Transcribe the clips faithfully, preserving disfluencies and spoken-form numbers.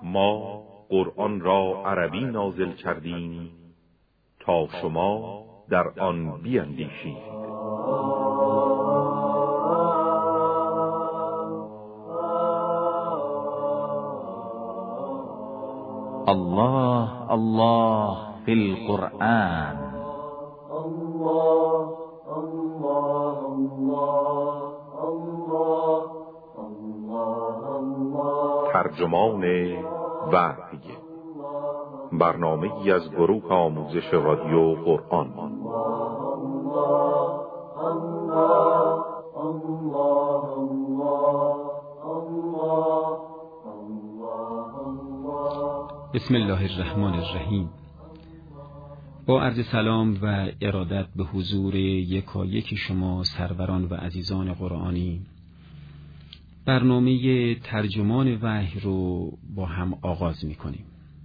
ما قرآن را عربی نازل کردیم تا شما در آن بیندیشید. الله الله فی القرآن. الله الله الله الله الله. ترجمان وحی، برنامه‌ای از گروه آموزش رادیو قرآن. بسم الله الرحمن الرحیم. با عرض سلام و ارادت به حضور یکایک شما سروران و عزیزان قرآنی، برنامه ترجمان وحی رو با هم آغاز می کنیم.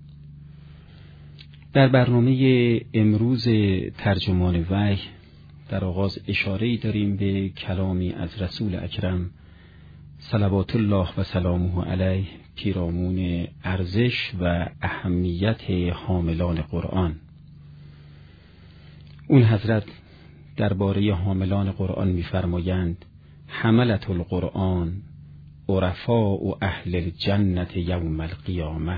در برنامه امروز ترجمان وحی در آغاز اشاره‌ای داریم به کلامی از رسول اکرم صلوات الله و سلامه علیه، پیرامون ارزش و اهمیت حاملان قرآن. اون حضرت درباره حاملان قرآن می‌فرمایند: حملت القرآن عرفاء و اهل الجنة یوم القیامه.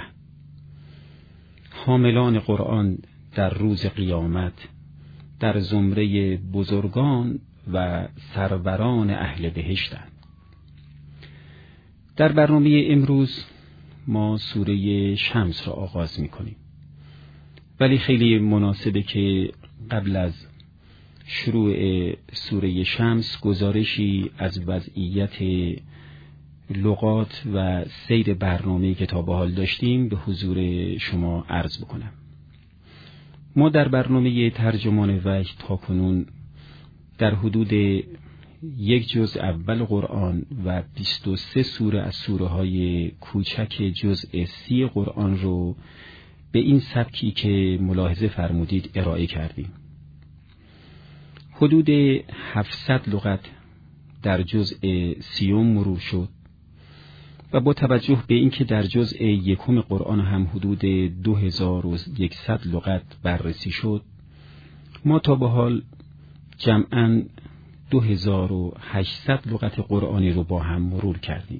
حاملان قرآن در روز قیامت در زمره بزرگان و سروران اهل بهشتند. در برنامه امروز ما سوره شمس را آغاز می‌کنیم، ولی خیلی مناسبه که قبل از شروع سوره شمس گزارشی از وضعیت لغات و سیر برنامه‌ای که تا به حال داشتیم به حضور شما عرض بکنم. ما در برنامه ترجمان وحی تا کنون در حدود یک جزء اول قرآن و بیست و سه سوره از سوره های کوچک جزء سی قرآن رو به این سبکی که ملاحظه فرمودید ارائه کردیم. حدود هفتصد لغت در جزء سیوم مرور شد و با توجه به اینکه در جزء یکم قرآن هم حدود دو هزار و یکصد لغت بررسی شد، ما تا به حال جمعاً دو هزار و هشتصد لغت قرآنی رو با هم مرور کردیم.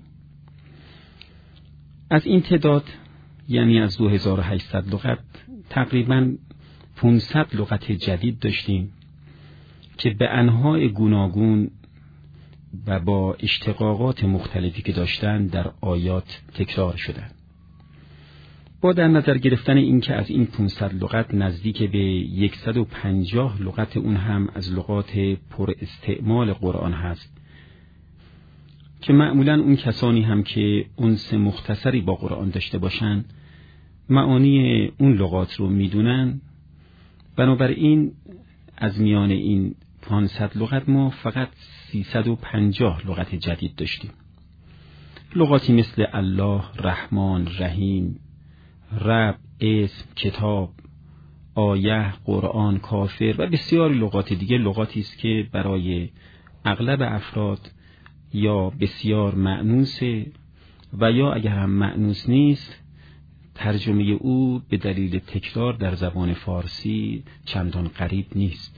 از این تعداد، یعنی از دو هزار و هشتصد لغت، تقریباً پانصد لغت جدید داشتیم که به انواع گوناگون و با اشتقاقات مختلفی که داشتن در آیات تکرار شدن. با در نظر گرفتن این که از این پانصد لغت نزدیک به صد و پنجاه لغت اون هم از لغات پر استعمال قرآن هست که معمولاً اون کسانی هم که انس مختصری با قرآن داشته باشن معانی اون لغات رو میدونن. بنابراین از میان این پانصد لغت ما فقط سیصد و پنجاه لغت جدید داشتیم. لغاتی مثل الله، رحمان، رحیم، رب، اسم، کتاب، آیه، قرآن، کافر و بسیاری لغات دیگه. لغاتی است که برای اغلب افراد یا بسیار مأنوسه و یا اگر هم مأنوس نیست، ترجمه او به دلیل تکرار در زبان فارسی چندان قریب نیست.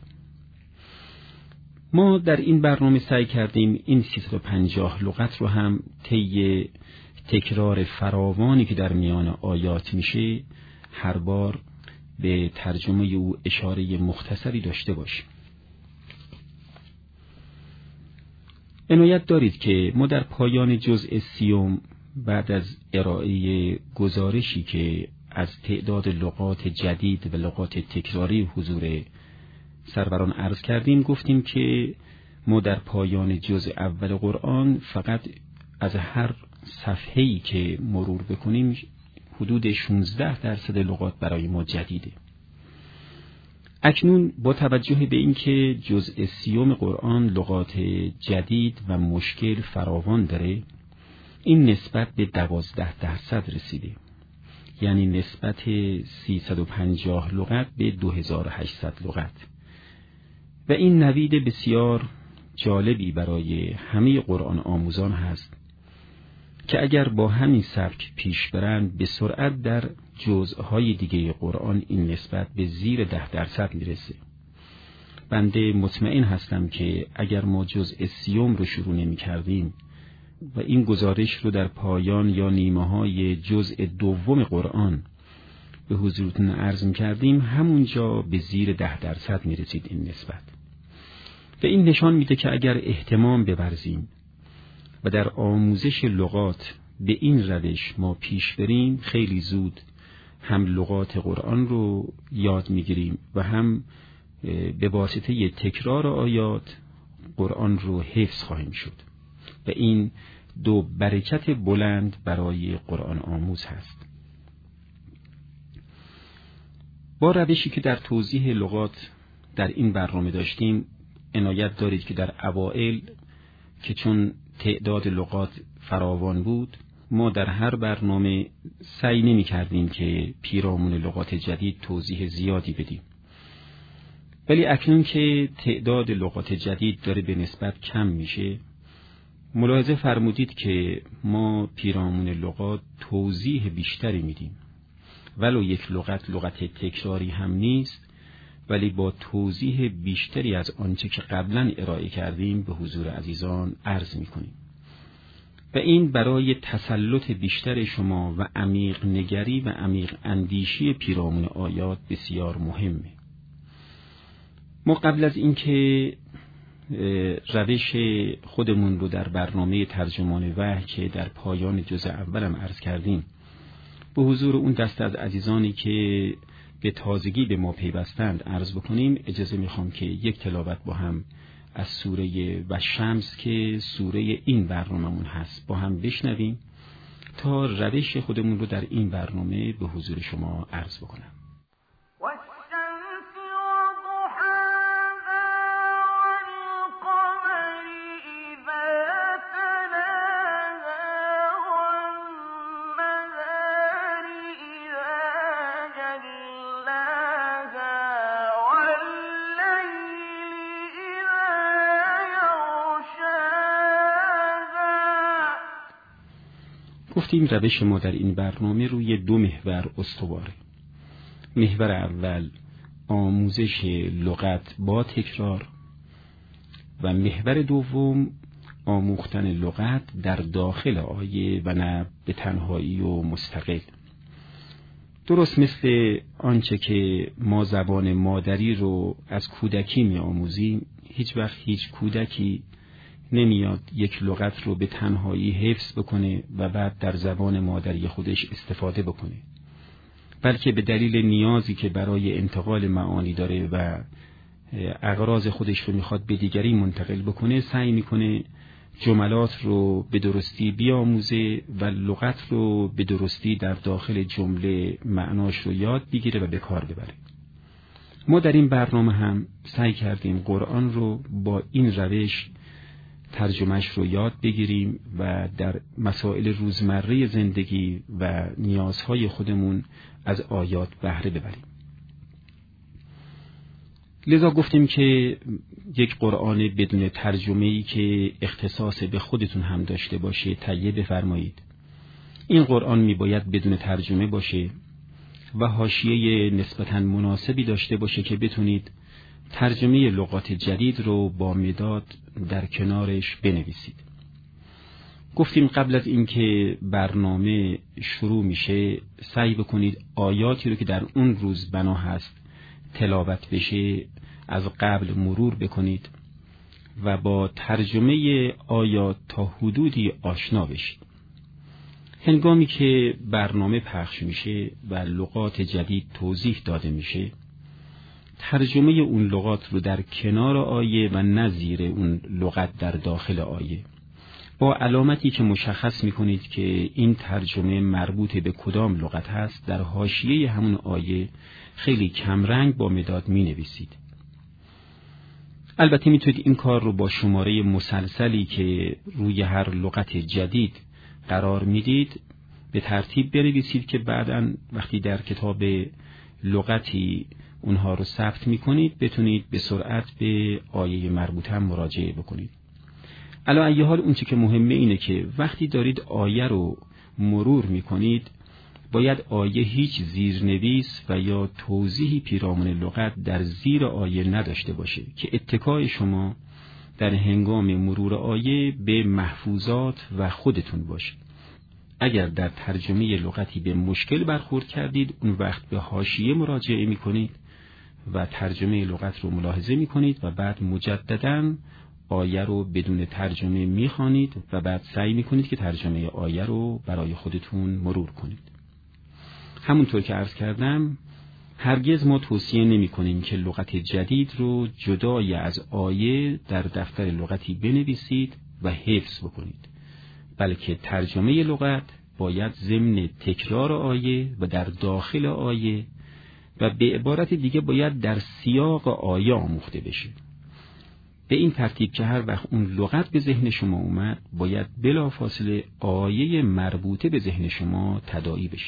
ما در این برنامه سعی کردیم این سیصد و پنجاه لغت رو هم طی تکرار فراوانی که در میان آیات میشه هر بار به ترجمه او اشاره مختصری داشته باشیم. عنایت دارید که ما در پایان جزء سیوم بعد از ارائه گزارشی که از تعداد لغات جدید و لغات تکراری حضور سروران عرض کردیم، گفتیم که ما در پایان جزء اول قرآن فقط از هر صفحه‌ای که مرور بکنیم حدود شانزده درصد لغات برای ما جدیده. اکنون با توجه به اینکه جزء سیوم قرآن لغات جدید و مشکل فراوان داره، این نسبت به دوازده درصد رسیده، یعنی نسبت سیصد و پنجاه لغت به دو هزار و هشتصد لغت. و این نوید بسیار جالبی برای همه قرآن آموزان هست که اگر با همین سبک پیش برند به سرعت در جزءهای دیگه قرآن این نسبت به زیر ده درصد میرسه. بنده مطمئن هستم که اگر ما جزء سیوم رو شروع نمی کردیم و این گزارش رو در پایان یا نیمه های جزء دوم قرآن به حضورتون عرض می کردیم، همونجا به زیر ده درصد می رسید این نسبت. و این نشان میده که اگر اهتمام بورزیم و در آموزش لغات به این روش ما پیش بریم، خیلی زود هم لغات قرآن رو یاد میگیریم و هم به واسطه تکرار آیات قرآن رو حفظ خواهیم شد و این دو برکت بلند برای قرآن آموز هست. با روشی که در توضیح لغات در این برنامه داشتیم، عنایت دارید که در اوائل که چون تعداد لغات فراوان بود، ما در هر برنامه سعی نمی کردیم که پیرامون لغات جدید توضیح زیادی بدیم. ولی اکنون که تعداد لغات جدید داره به نسبت کم میشه، ملاحظه فرمودید که ما پیرامون لغات توضیح بیشتری میدیم. ولو یک لغت لغت تکراری هم نیست، ولی با توضیح بیشتری از آنچه که قبلا ارائه کردیم به حضور عزیزان عرض میکنیم. و این برای تسلط بیشتر شما و عمیق نگری و عمیق اندیشی پیرامون آیات بسیار مهمه. ما قبل از اینکه روش خودمون رو در برنامه ترجمان وحی که در پایان جزء اولم عرض کردیم به حضور اون دست از عزیزانی که به تازگی به ما پیوستند عرض بکنیم، اجازه میخوام که یک تلاوت با هم از سوره و شمس که سوره این برنامه‌مون هست با هم بشنویم تا روش خودمون رو در این برنامه به حضور شما عرض بکنم. گفتیم روش ما در این برنامه روی دو محور استواره. محور اول آموزش لغت با تکرار و محور دوم آموختن لغت در داخل آیه و نه به تنهایی و مستقل. درست مثل آنچه که ما زبان مادری رو از کودکی می آموزیم، هیچ وقت هیچ کودکی نمیاد یک لغت رو به تنهایی حفظ بکنه و بعد در زبان مادری خودش استفاده بکنه، بلکه به دلیل نیازی که برای انتقال معانی داره و اغراض خودش رو میخواد به دیگری منتقل بکنه، سعی میکنه جملات رو به درستی بیاموزه و لغت رو به درستی در داخل جمله معناش رو یاد بگیره و به کار ببره. ما در این برنامه هم سعی کردیم قرآن رو با این روش ترجمهش رو یاد بگیریم و در مسائل روزمره زندگی و نیازهای خودمون از آیات بهره ببریم. لذا گفتیم که یک قرآن بدون ترجمه‌ای که اختصاص به خودتون هم داشته باشه تهیه بفرمایید. این قرآن میباید بدون ترجمه باشه و حاشیه نسبتاً مناسبی داشته باشه که بتونید ترجمه لغات جدید رو با مداد در کنارش بنویسید. گفتیم قبل از اینکه برنامه شروع میشه سعی بکنید آیاتی رو که در اون روز بنا هست تلاوت بشه از قبل مرور بکنید و با ترجمه آیات تا حدودی آشنا بشید. هنگامی که برنامه پخش میشه و لغات جدید توضیح داده میشه، ترجمه اون لغات رو در کنار آیه و نظیر اون لغت در داخل آیه با علامتی که مشخص میکنید که این ترجمه مربوط به کدام لغت هست در حاشیه همون آیه خیلی کمرنگ با مداد می نویسید. البته میتونید این کار رو با شماره مسلسلی که روی هر لغت جدید قرار میدید به ترتیب بنویسید که بعداً وقتی در کتاب لغتی اونها رو ثبت میکنید بتونید به سرعت به آیه مربوطه هم مراجعه بکنید. علی ای حال اون چی که مهمه اینه که وقتی دارید آیه رو مرور میکنید باید آیه هیچ زیرنویس و یا توضیحی پیرامون لغت در زیر آیه نداشته باشه که اتکای شما در هنگام مرور آیه به محفوظات و خودتون باشه. اگر در ترجمه لغتی به مشکل برخورد کردید اون وقت به حاشیه مراجعه میکنید و ترجمه لغت رو ملاحظه میکنید و بعد مجدداً آیه رو بدون ترجمه میخوانید و بعد سعی میکنید که ترجمه آیه رو برای خودتون مرور کنید. همونطور که عرض کردم هرگز ما توصیه نمی کنیم که لغت جدید رو جدای از آیه در دفتر لغتی بنویسید و حفظ بکنید، بلکه ترجمه لغت باید ضمن تکرار آیه و در داخل آیه و به عبارت دیگه باید در سیاق آیه آموخته بشه. به این ترتیب که هر وقت اون لغت به ذهن شما اومد باید بلافاصله آیه مربوطه به ذهن شما تداعی بشه.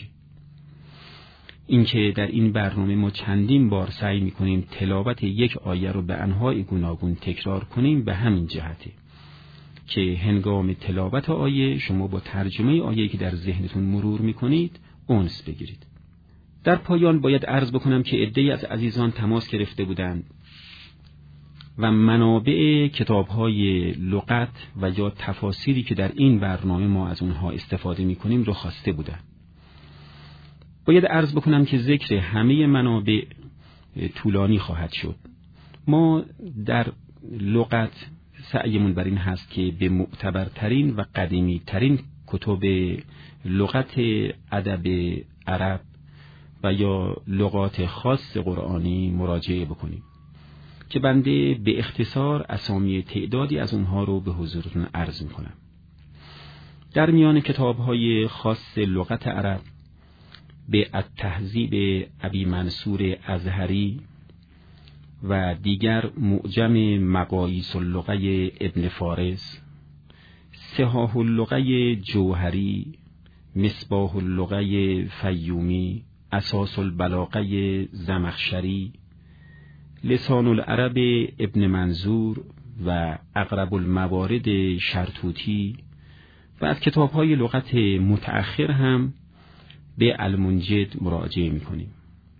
اینکه در این برنامه ما چندین بار سعی می‌کنیم تلاوت یک آیه رو به انواع گوناگون تکرار کنیم به همین جهته که هنگام تلاوت آیه شما با ترجمه آیه‌ای که در ذهنتون مرور می‌کنید انس بگیرید. در پایان باید عرض بکنم که عده‌ای از عزیزان تماس گرفته بودند و منابع کتاب‌های لغت و یا تفاسیری که در این برنامه ما از اونها استفاده می‌کنیم رو خواسته بودند. باید عرض بکنم که ذکر همه منابع طولانی خواهد شد. ما در لغت سعیمون بر این هست که به معتبرترین و قدیمی ترین کتب لغت ادب عرب و یا لغات خاص قرآنی مراجعه بکنیم که بنده به اختصار اسامی تعدادی از اونها رو به حضورتون عرض میکنم. در میان کتاب‌های خاص لغت عرب به التهذیب ابی منصور ازهری و دیگر معجم مقاییس اللغه ابن فارس، صحاح اللغه جوهری، مصباح اللغه فیومی، اساس البلاغه زمخشری، لسان العرب ابن منظور و اقرب الموارد شرطوطی و از کتاب‌های لغت متأخر هم به المنجد مراجعه می‌کنیم.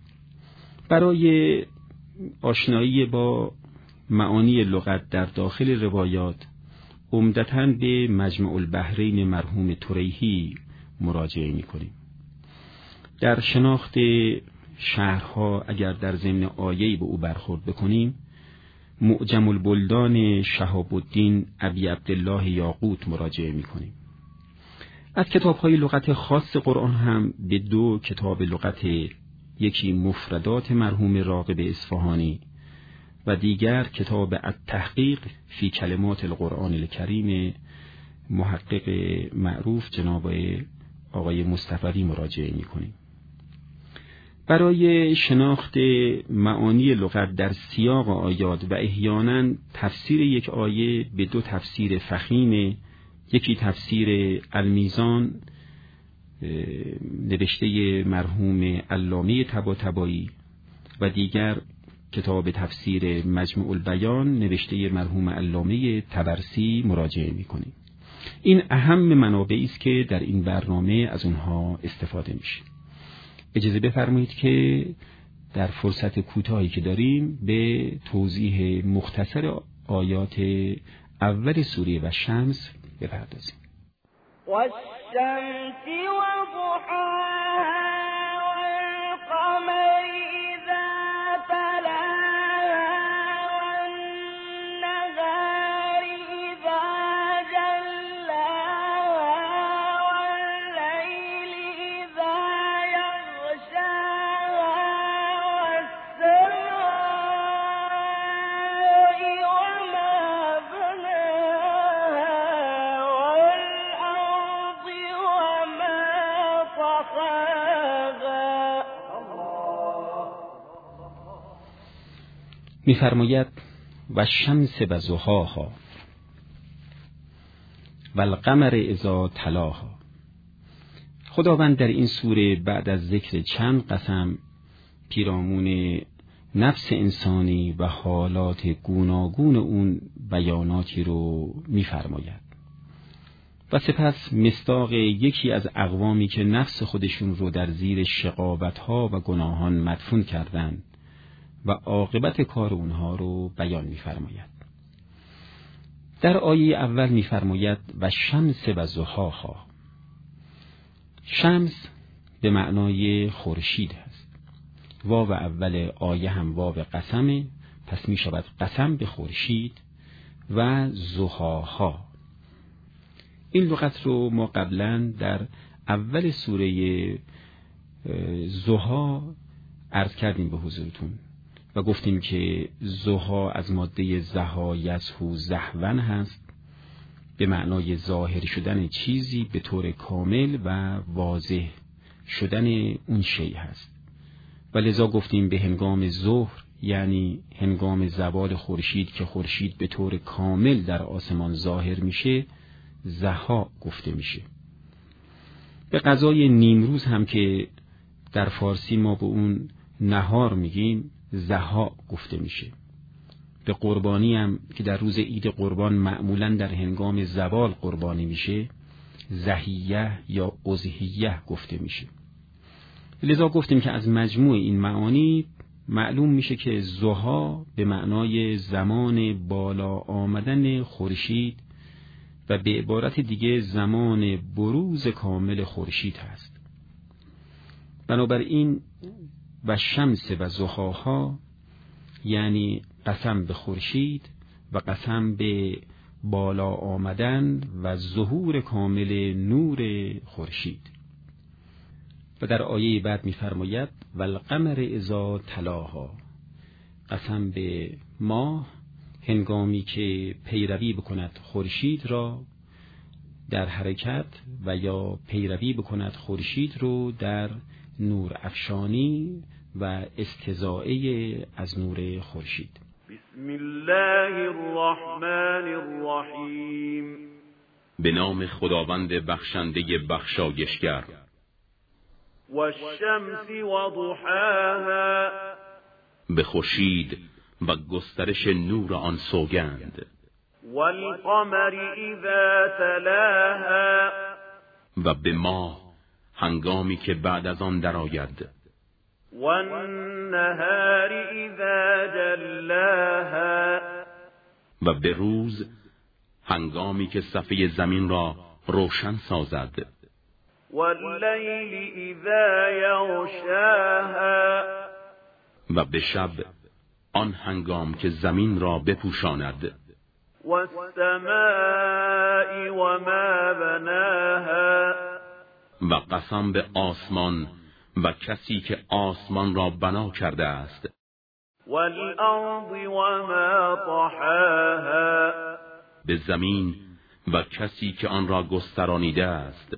برای آشنایی با معانی لغت در داخل روایات عمدتاً به مجمع البحرین مرحوم طریحی مراجعه می‌کنیم. در شناخت شهرها اگر در ضمن آیه‌ای به او برخورد بکنیم معجم البلدان شهاب الدین ابی عبدالله یاقوت مراجعه می‌کنیم. از کتاب‌های لغت خاص قرآن هم به دو کتاب لغت، یکی مفردات مرحوم راغب اصفهانی و دیگر کتاب التحقیق فی کلمات القرآن الکریم محقق معروف جناب آقای مصطفی مراجعه می‌کنیم. برای شناخت معانی لغت در سیاق آیات و احیانا تفسیر یک آیه به دو تفسیر فخیم، یکی تفسیر المیزان نوشته مرحوم علامه طباطبایی و دیگر کتاب تفسیر مجموع البیان نوشته مرحوم علامه طبرسی مراجعه می‌کنیم. این اهم منابعی است که در این برنامه از اونها استفاده میشه. اجازه بفرمایید که در فرصت کوتاهی که داریم به توضیح مختصر آیات اول سوره و شمس بپردازیم. والشمس وضحاها والقمر إذا تلاها والنهار إذا جلاها والليل إذا يغشاها والسماء وما بناها والأرض وما طحاها. می‌فرماید و شمس و ضحاها و القمر اذا تلاها. خداوند در این سوره بعد از ذکر چند قسم پیرامون نفس انسانی و حالات گوناگون اون بیاناتی رو می‌فرماید. و سپس مصداق یکی از اقوامی که نفس خودشون رو در زیر شقاوت‌ها و گناهان مدفون کردند و عاقبت کار اونها رو بیان می‌فرماید. در آیه اول می‌فرماید و شمس و ضحاها. شمس به معنای خورشید است. واو اول آیه هم واو قسمه، پس می‌شود قسم به خورشید و ضحاها. این لغت رو ما قبلا در اول سوره ضحا عرض کردیم به حضورتون و گفتیم که ضحا از ماده ضحا یضحو ضحوا هست، به معنای ظاهر شدن چیزی به طور کامل و واضح شدن اون شیء هست. و لذا گفتیم به هنگام ظهر، یعنی هنگام زوال خورشید که خورشید به طور کامل در آسمان ظاهر میشه، ضحا گفته میشه. به غذای نیمروز هم که در فارسی ما به اون نهار میگیم، ضحا گفته میشه. به قربانی هم که در روز عید قربان معمولاً در هنگام زوال قربانی میشه، ضحیه یا اضحیه گفته میشه. لذا گفتیم که از مجموع این معانی معلوم میشه که ضحا به معنای زمان بالا آمدن خورشید و به عبارت دیگه زمان بروز کامل خورشید هست. بنابراین و شمس و ضحاها یعنی قسم به خورشید و قسم به بالا آمدن و ظهور کامل نور خورشید. و در آیه بعد می‌فرماید والقمر اذا تلاها. قسم به ماه هنگامی که پیروی بکند خورشید را در حرکت و یا پیروی بکند خورشید رو در نور افشانی و استضاءه از نور خورشید. بسم الله الرحمن الرحیم. به نام خداوند بخشنده بخشایشگر. والشمس وضحاها. به خورشید و گسترش نور آن سوگند. والقمر اذا تلاها. و به ماه هنگامی که بعد از آن درآید. والنهار اذا جلاها. و به روز هنگامی که صفحه زمین را روشن سازد. واللیل اذا یغشاها. و به شب آن هنگام که زمین را بپوشاند. والسماء وما بناها. و قسم به آسمان و کسی که آسمان را بنا کرده است. والارض وما طحاها. به زمین و کسی که آن را گسترانیده است.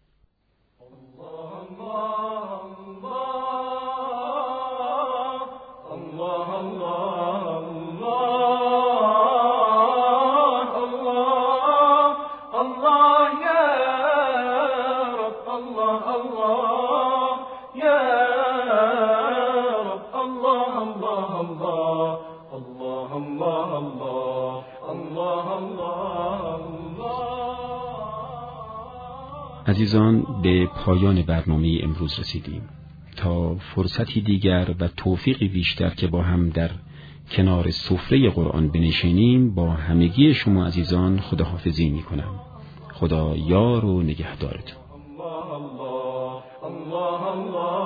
عزیزان، به پایان برنامه امروز رسیدیم. تا فرصتی دیگر و توفیقی بیشتر که با هم در کنار سفره قرآن بنشینیم، با همگی شما عزیزان خداحافظی می‌کنم. خدا یار و نگهدارتون. الله الله الله الله